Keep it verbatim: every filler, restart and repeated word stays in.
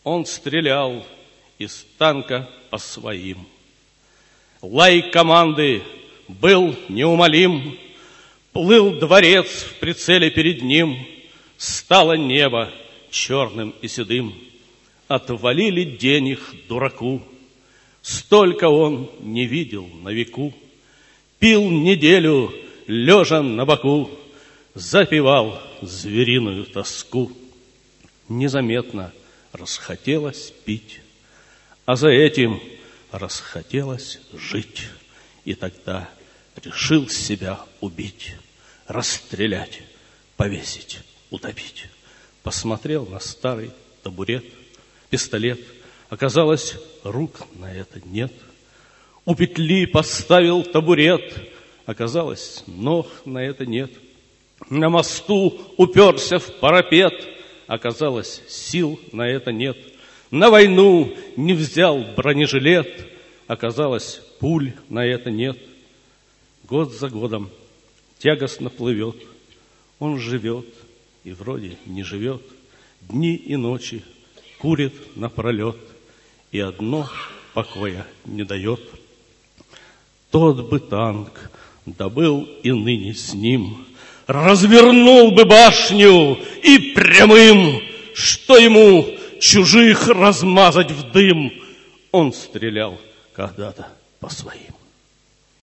Он стрелял из танка по своим. Лай команды был неумолим. Плыл дворец в прицеле перед ним. Стало небо черным и седым. Отвалили денег дураку. Столько он не видел на веку. Пил неделю, лежа на боку, запивал звериную тоску. Незаметно расхотелось пить, а за этим расхотелось жить. И тогда решил себя убить, расстрелять, повесить, утопить. Посмотрел на старый табурет, пистолет. Оказалось, рук на это нет. У петли поставил табурет. Оказалось, ног на это нет. На мосту уперся в парапет. Оказалось, сил на это нет. На войну не взял бронежилет. Оказалось, пуль на это нет. Год за годом тягостно плывет. Он живет и вроде не живет. Дни и ночи курит напролет. И одно покоя не дает. Тот бы танк добыл и ныне с ним, развернул бы башню и прямым, что ему чужих размазать в дым. Он стрелял когда-то по своим.